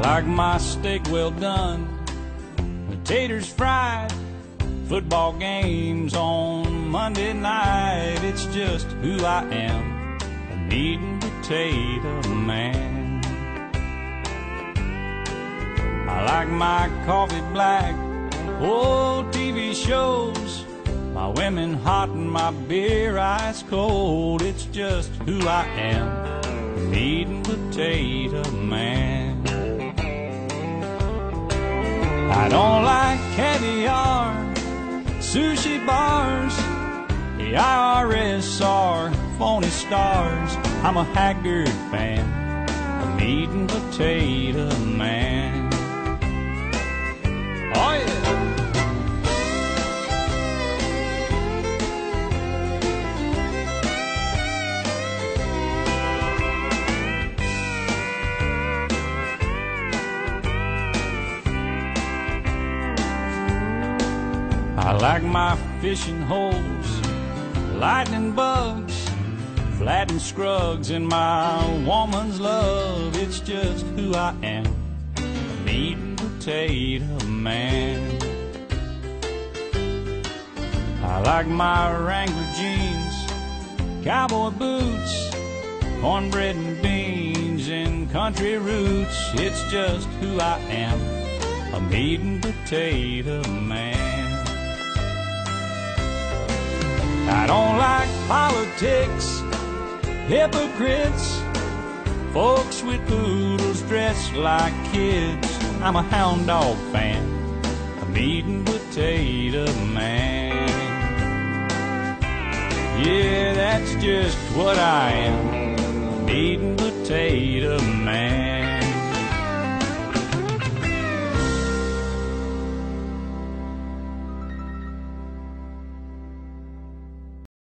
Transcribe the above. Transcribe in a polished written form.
like my steak well done, potatoes fried, football games on Monday night. It's just who I am, a meat and potato man. I like my coffee black, old TV shows, my women hot and my beer ice cold. It's just who I am, a meat and potato man. I don't like caviar, sushi bars, the IRS are phony stars. I'm a Haggard fan, a meat and potato man. Oh yeah! I like my fishing holes, lightning bugs, flattened scrugs, and my woman's love. It's just who I am, a meat and potato man. I like my Wrangler jeans, cowboy boots, cornbread and beans, and country roots. It's just who I am, a meat and potato man. I don't like politics, hypocrites, folks with poodles dressed like kids. I'm a hound dog fan, a meat and potato man. Yeah, that's just what I am, a meat and potato man.